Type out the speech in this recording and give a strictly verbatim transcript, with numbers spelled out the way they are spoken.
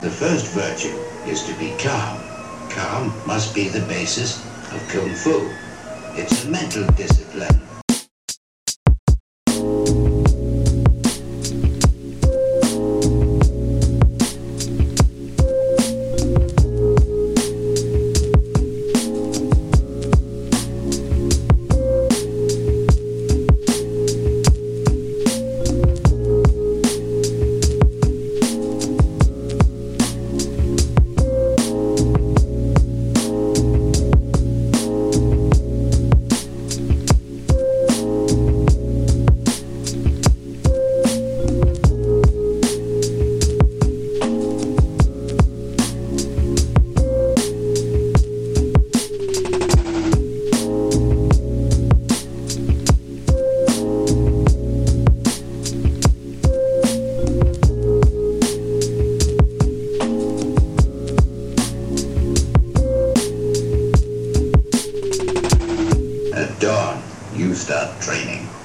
The first virtue is to be calm. Calm must be the basis of Kung Fu. It's a mental discipline. At dawn, you start training.